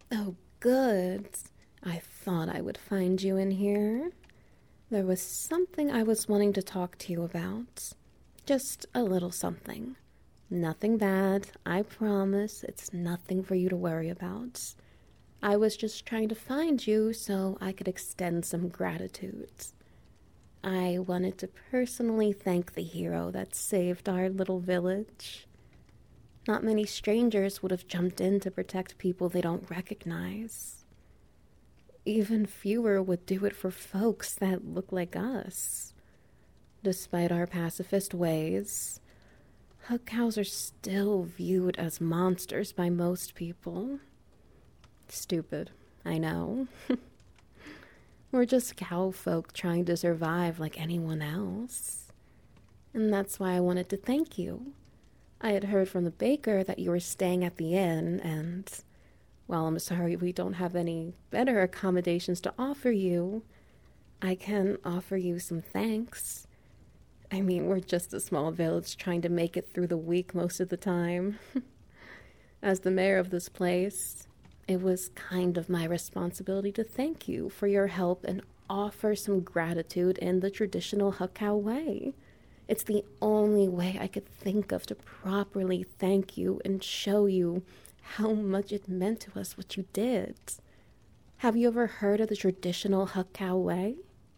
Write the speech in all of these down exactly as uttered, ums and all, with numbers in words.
Oh, good. I thought I would find you in here. There was something I was wanting to talk to you about. Just a little something. Nothing bad, I promise. It's nothing for you to worry about. I was just trying to find you so I could extend some gratitude. I wanted to personally thank the hero that saved our little village. Not many strangers would have jumped in to protect people they don't recognize. Even fewer would do it for folks that look like us. Despite our pacifist ways, hug cows are still viewed as monsters by most people. Stupid, I know. We're just cow folk trying to survive like anyone else. And that's why I wanted to thank you. I had heard from the baker that you were staying at the inn, and, well, I'm sorry we don't have any better accommodations to offer you. I can offer you some thanks. I mean, we're just a small village trying to make it through the week most of the time. As the mayor of this place, it was kind of my responsibility to thank you for your help and offer some gratitude in the traditional Hakau way. It's the only way I could think of to properly thank you and show you how much it meant to us what you did. Have you ever heard of the traditional Hakau way?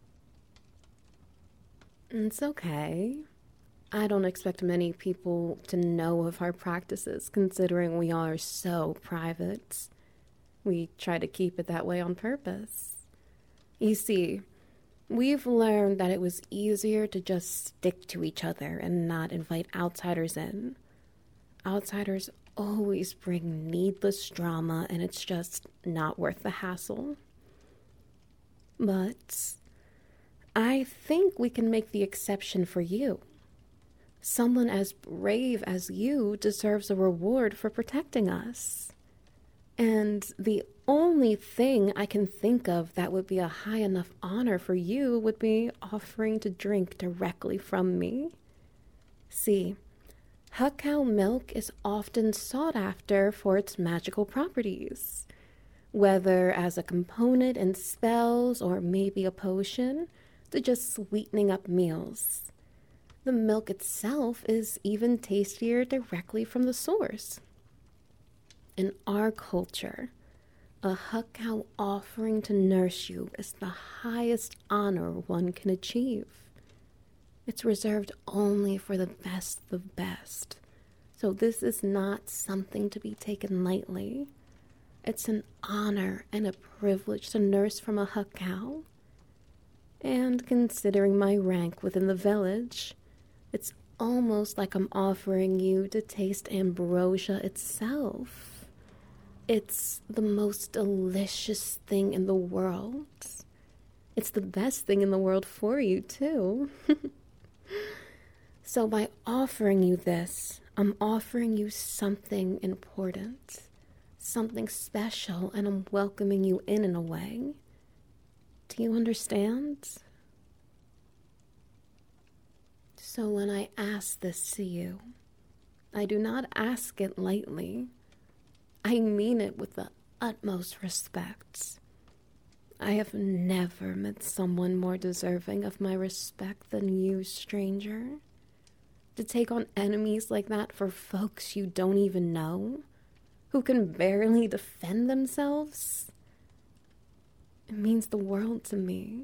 It's okay. I don't expect many people to know of our practices, considering we are so private. We try to keep it that way on purpose. You see, we've learned that it was easier to just stick to each other and not invite outsiders in. Outsiders always bring needless drama, and it's just not worth the hassle. But I think we can make the exception for you. Someone as brave as you deserves a reward for protecting us. And the only thing I can think of that would be a high enough honor for you would be offering to drink directly from me. See, Hakau milk is often sought after for its magical properties. Whether as a component in spells or maybe a potion, to just sweetening up meals. The milk itself is even tastier directly from the source. In our culture, a Hakau offering to nurse you is the highest honor one can achieve. It's reserved only for the best of the best, so this is not something to be taken lightly. It's an honor and a privilege to nurse from a Hakau. And considering my rank within the village, it's almost like I'm offering you to taste ambrosia itself. It's the most delicious thing in the world. It's the best thing in the world for you, too. So by offering you this, I'm offering you something important, something special, and I'm welcoming you in in a way. Do you understand? So when I ask this to you, I do not ask it lightly. I mean it with the utmost respect. I have never met someone more deserving of my respect than you, stranger. To take on enemies like that for folks you don't even know, who can barely defend themselves, it means the world to me.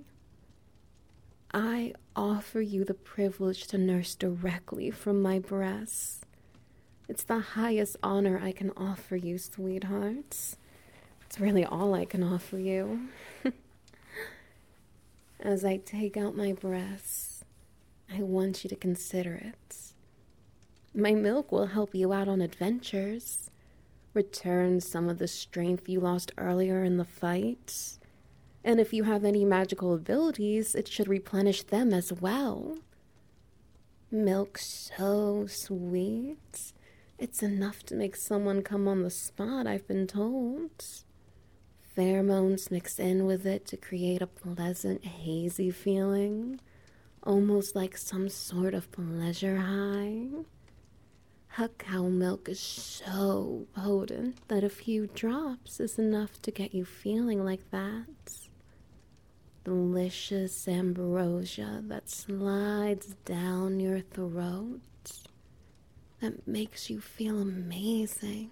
I offer you the privilege to nurse directly from my breasts. It's the highest honor I can offer you, sweethearts. It's really all I can offer you. As I take out my breasts, I want you to consider it. My milk will help you out on adventures, return some of the strength you lost earlier in the fight, and if you have any magical abilities, it should replenish them as well. Milk so sweet. It's enough to make someone come on the spot, I've been told. Pheromones mix in with it to create a pleasant, hazy feeling, almost like some sort of pleasure high. Her cow milk is so potent that a few drops is enough to get you feeling like that. Delicious ambrosia that slides down your throat, that makes you feel amazing.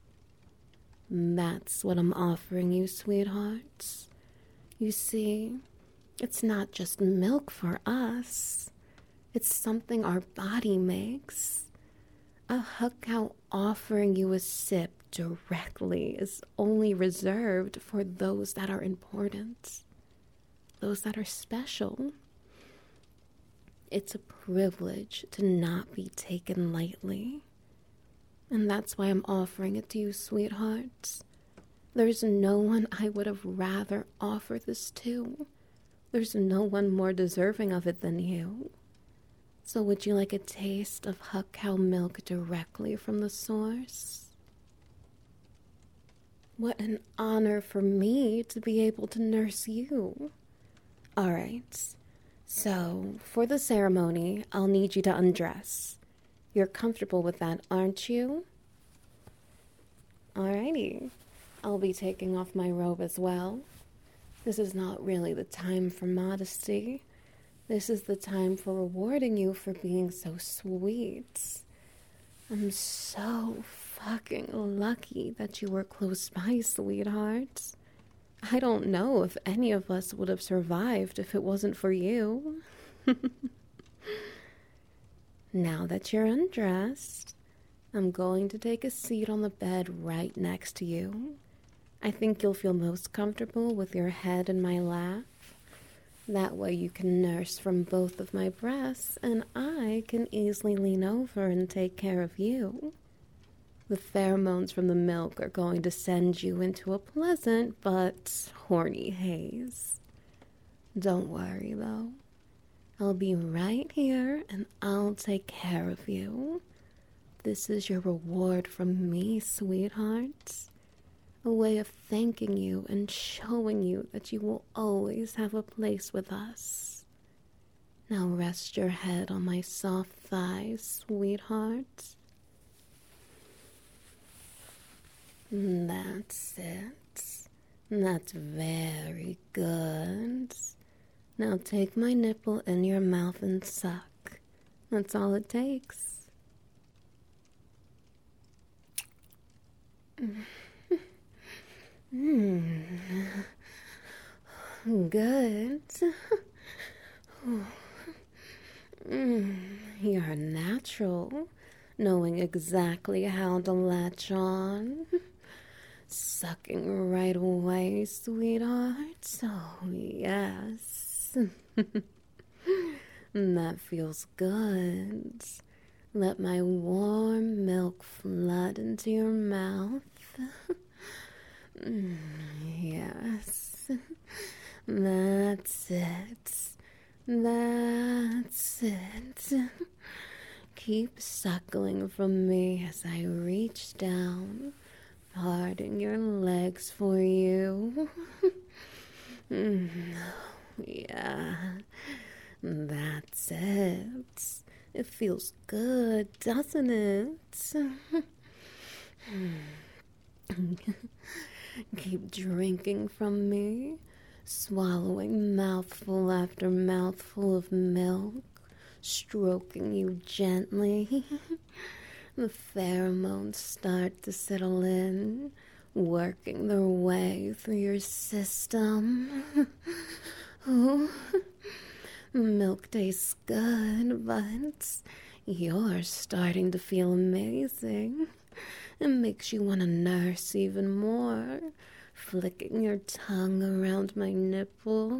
That's what I'm offering you, sweethearts. You see, it's not just milk for us. It's something our body makes. A hug cow offering you a sip directly is only reserved for those that are important, those that are special. It's a privilege to not be taken lightly. And that's why I'm offering it to you, sweethearts. There's no one I would have rather offered this to. There's no one more deserving of it than you. So would you like a taste of Huck cow milk directly from the source? What an honor for me to be able to nurse you. All right, so for the ceremony, I'll need you to undress. You're comfortable with that, aren't you? Alrighty, I'll be taking off my robe as well. This is not really the time for modesty. This is the time for rewarding you for being so sweet. I'm so fucking lucky that you were close by, sweetheart. I don't know if any of us would have survived if it wasn't for you. Now that you're undressed, I'm going to take a seat on the bed right next to you. I think you'll feel most comfortable with your head in my lap. That way you can nurse from both of my breasts, and I can easily lean over and take care of you. The pheromones from the milk are going to send you into a pleasant but horny haze. Don't worry, though. I'll be right here, and I'll take care of you. This is your reward from me, sweetheart. A way of thanking you and showing you that you will always have a place with us. Now rest your head on my soft thighs, sweetheart. That's it. That's very good. Now take my nipple in your mouth and suck. That's all it takes. Mm. Good. Mm. You're natural, knowing exactly how to latch on. Sucking right away, sweetheart. Oh, yes. That feels good. Let my warm milk flood into your mouth. Yes. That's it. That's it. Keep suckling from me as I reach down, parting your legs for you. Yeah, that's it. It feels good, doesn't it? Keep drinking from me, swallowing mouthful after mouthful of milk, stroking you gently. The pheromones start to settle in, working their way through your system. Oh, milk tastes good, but you're starting to feel amazing. It makes you want to nurse even more, flicking your tongue around my nipple.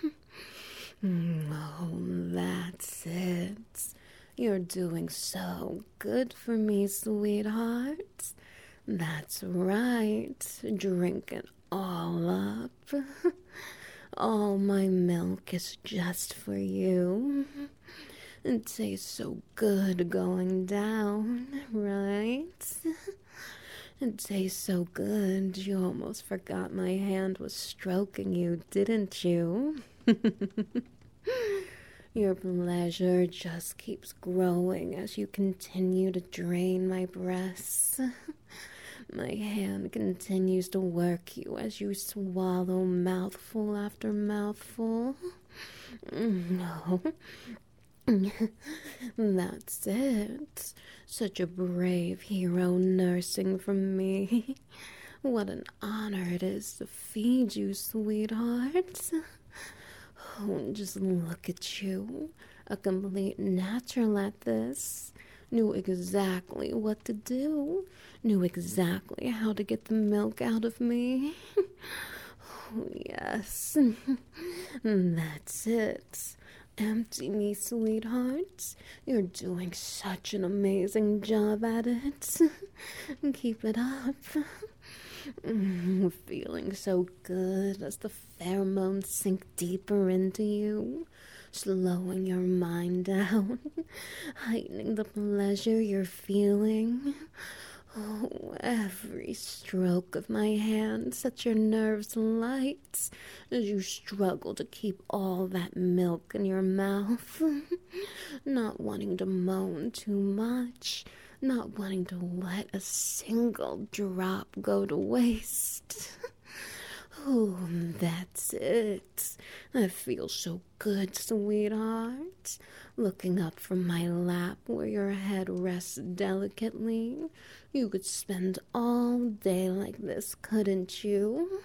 Oh, that's it. You're doing so good for me, sweetheart. That's right. Drink it all up. All my milk is just for you. It tastes so good going down, right? It tastes so good you almost forgot my hand was stroking you, didn't you? Your pleasure just keeps growing as you continue to drain my breasts. My hand continues to work you as you swallow mouthful after mouthful. No. That's it. Such a brave hero nursing from me. What an honor it is to feed you, sweetheart. Oh, just look at you. A complete natural at this. Knew exactly what to do. Knew exactly how to get the milk out of me. Oh, yes. That's it. Empty me, sweetheart. You're doing such an amazing job at it. Keep it up. Feeling so good as the pheromones sink deeper into you, slowing your mind down, heightening the pleasure you're feeling. Oh, every stroke of my hand sets your nerves light as you struggle to keep all that milk in your mouth, not wanting to moan too much, not wanting to let a single drop go to waste. Oh, that's it. I feel so good, sweetheart. Looking up from my lap where your head rests delicately. You could spend all day like this, couldn't you?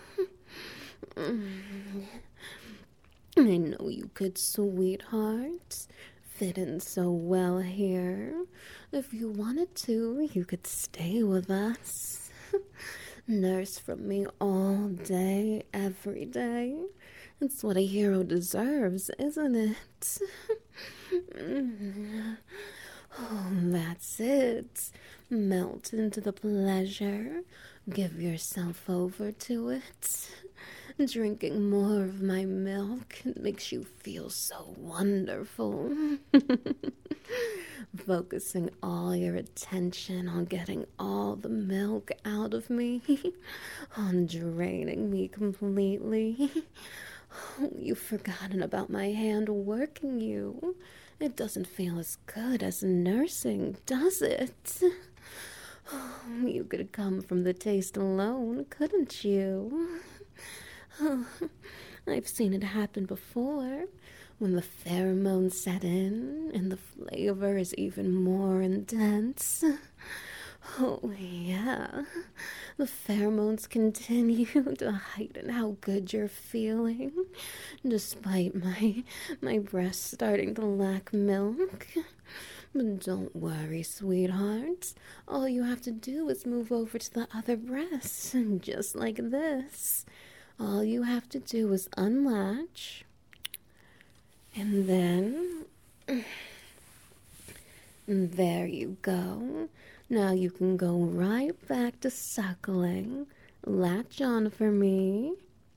I know you could, sweetheart. Fit in so well here. If you wanted to, you could stay with us. Nurse from me all day, every day. It's what a hero deserves, isn't it? Oh, that's it. Melt into the pleasure. Give yourself over to it. Drinking more of my milk makes you feel so wonderful. Focusing all your attention on getting all the milk out of me, on draining me completely. Oh, you've forgotten about my hand working you. It doesn't feel as good as nursing, does it? Oh, you could come from the taste alone, couldn't you? Oh, I've seen it happen before. When the pheromones set in and the flavor is even more intense. Oh, yeah. The pheromones continue to heighten how good you're feeling, despite my, my breast starting to lack milk. But don't worry, sweetheart. All you have to do is move over to the other breast, just like this. All you have to do is unlatch. And then, there you go. Now you can go right back to suckling. Latch on for me.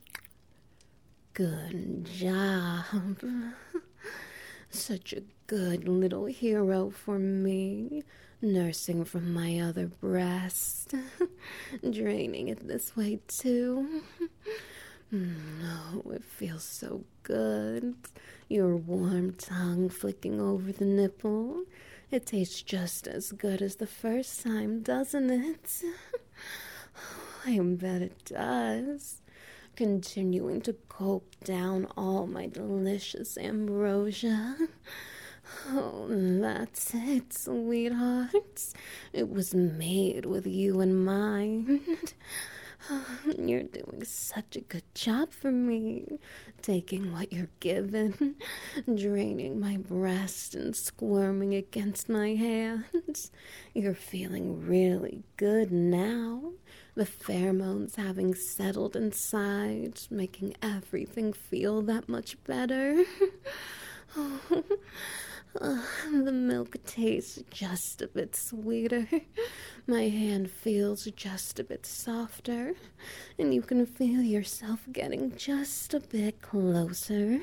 Good job. Such a good little hero for me. Nursing from my other breast. Draining it this way too. No, it feels so good. Your warm tongue flicking over the nipple. It tastes just as good as the first time, doesn't it? I bet it does. Continuing to gulp down all my delicious ambrosia. Oh, that's it, sweetheart. It was made with you in mind. You're doing such a good job for me, taking what you're given, draining my breast and squirming against my hands. You're feeling really good now, the pheromones having settled inside, making everything feel that much better. Oh, uh, the milk tastes just a bit sweeter. My hand feels just a bit softer. And you can feel yourself getting just a bit closer.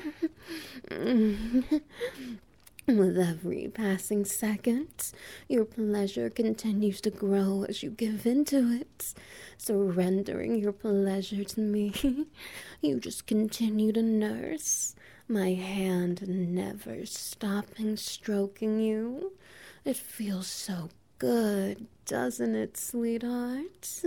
With every passing second, your pleasure continues to grow as you give into it, surrendering your pleasure to me. You just continue to nurse. My hand never stopping stroking you. It feels so good, doesn't it, sweetheart?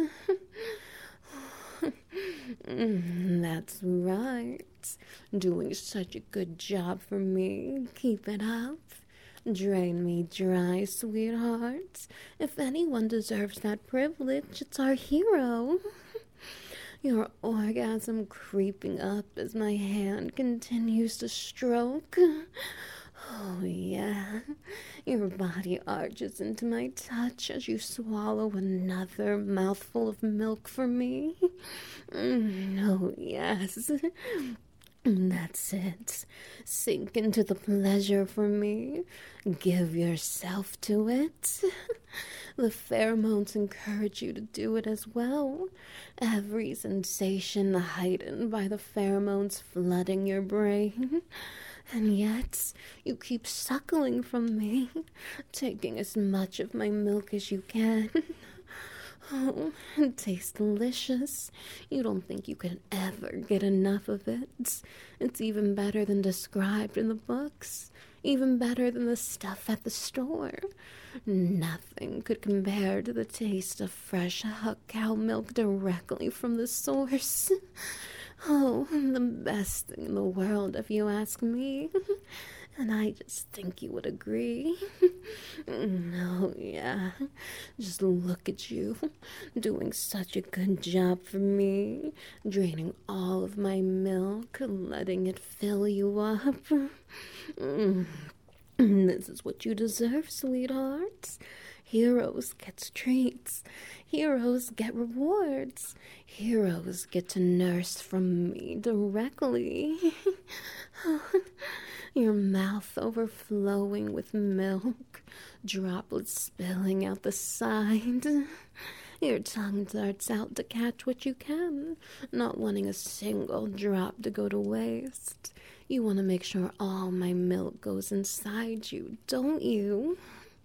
That's right. Doing such a good job for me. Keep it up. Drain me dry, sweetheart. If anyone deserves that privilege, it's our hero. Your orgasm creeping up as my hand continues to stroke. Oh, yeah. Your body arches into my touch as you swallow another mouthful of milk for me. Mm, oh, yes. That's it. Sink into the pleasure for me. Give yourself to it. The pheromones encourage you to do it as well. Every sensation heightened by the pheromones flooding your brain. And yet, you keep suckling from me, taking as much of my milk as you can. Oh, it tastes delicious. You don't think you can ever get enough of it. It's even better than described in the books. Even better than the stuff at the store. Nothing could compare to the taste of fresh cow milk directly from the source. Oh, the best thing in the world, if you ask me. And I just think you would agree. Oh, yeah. Just look at you, doing such a good job for me, draining all of my milk, letting it fill you up. Mm. This is what you deserve, sweetheart. Heroes get treats. Heroes get rewards. Heroes get to nurse from me directly. Your mouth overflowing with milk, droplets spilling out the side. Your tongue darts out to catch what you can, not wanting a single drop to go to waste. You want to make sure all my milk goes inside you, don't you?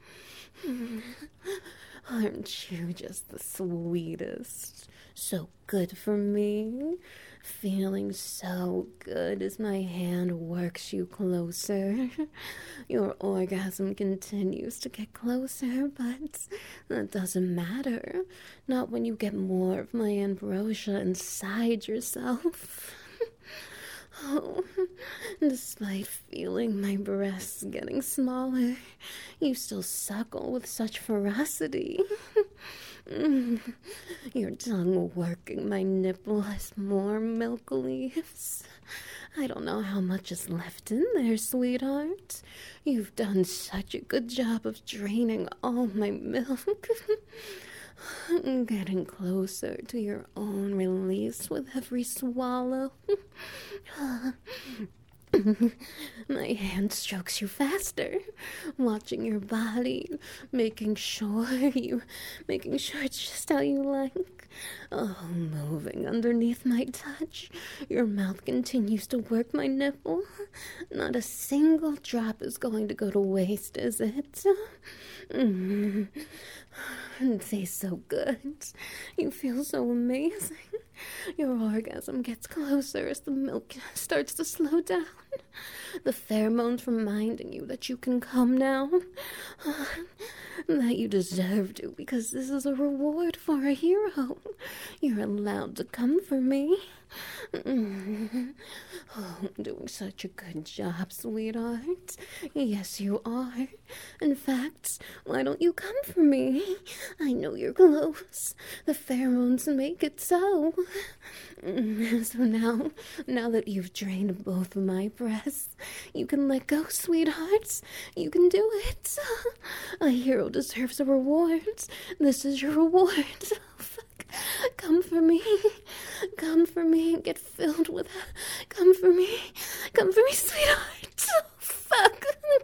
Aren't you just the sweetest? So good for me. Feeling so good as my hand works you closer. Your orgasm continues to get closer, but that doesn't matter. Not when you get more of my ambrosia inside yourself. Oh, despite feeling my breasts getting smaller, you still suckle with such ferocity. Mm. Your tongue working my nipple as more milk leaves. I don't know how much is left in there, sweetheart. You've done such a good job of draining all my milk. Getting closer to your own release with every swallow. My hand strokes you faster, watching your body, making sure you, making sure it's just how you like. Oh, moving underneath my touch, your mouth continues to work my nipple. Not a single drop is going to go to waste, is it? Mm. It tastes so good. You feel so amazing. Your orgasm gets closer as the milk starts to slow down. The pheromones reminding you that you can come now. That you deserve to, because this is a reward for a hero. You're allowed to come for me. Mm. Oh, I'm doing such a good job, sweetheart. Yes, you are. In fact, why don't you come for me? I know you're close. The pheromones make it so. Mm. So now, now that you've drained both of my breasts, you can let go, sweethearts. You can do it. A hero deserves a reward. This is your reward. Come for me. Come for me and get filled with her. Come for me. Come for me, sweetheart. Oh, fuck.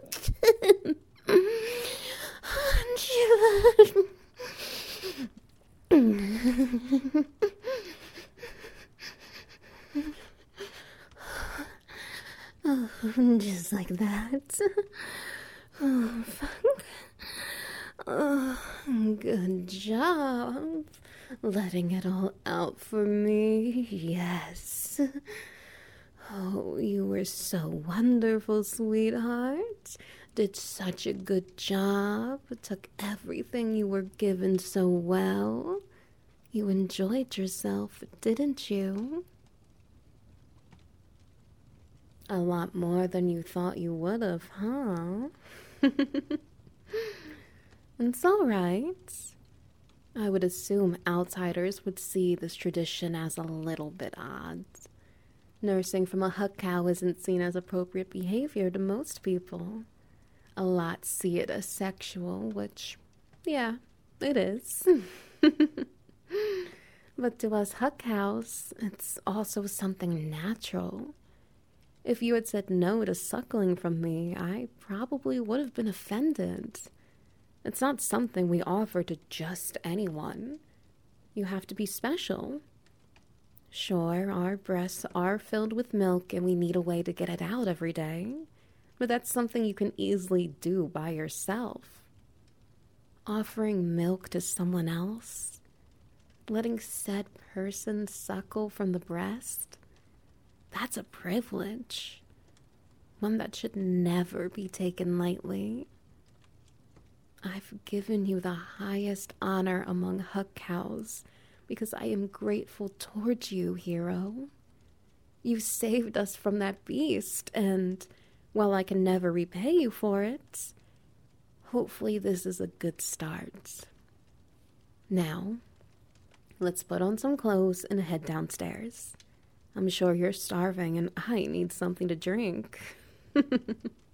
Oh, just like that. Oh, fuck. Oh, good job. Letting it all out for me. Yes. Oh, you were so wonderful, sweetheart. Did such a good job. Took everything you were given so well. You enjoyed yourself, didn't you? A lot more than you thought you would have, huh? It's all right. I would assume outsiders would see this tradition as a little bit odd. Nursing from a huck cow isn't seen as appropriate behavior to most people. A lot see it as sexual, which, yeah, it is. But to us huck cows, it's also something natural. If you had said no to suckling from me, I probably would have been offended. It's not something we offer to just anyone. You have to be special. Sure, our breasts are filled with milk and we need a way to get it out every day, but that's something you can easily do by yourself. Offering milk to someone else, letting said person suckle from the breast, that's a privilege, one that should never be taken lightly. I've given you the highest honor among huck cows because I am grateful towards you, hero. You saved us from that beast, and while I can never repay you for it, hopefully this is a good start. Now, let's put on some clothes and head downstairs. I'm sure you're starving and I need something to drink.